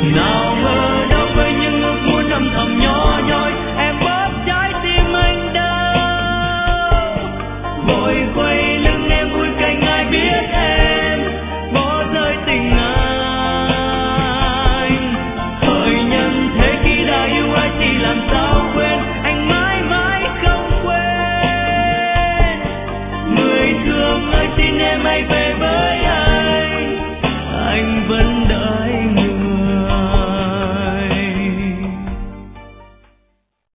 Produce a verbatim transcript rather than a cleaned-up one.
nào ngờ đâu với những ước muốn âm thầm nhỏ nhoi em bóp trái tim anh đau vội quay lưng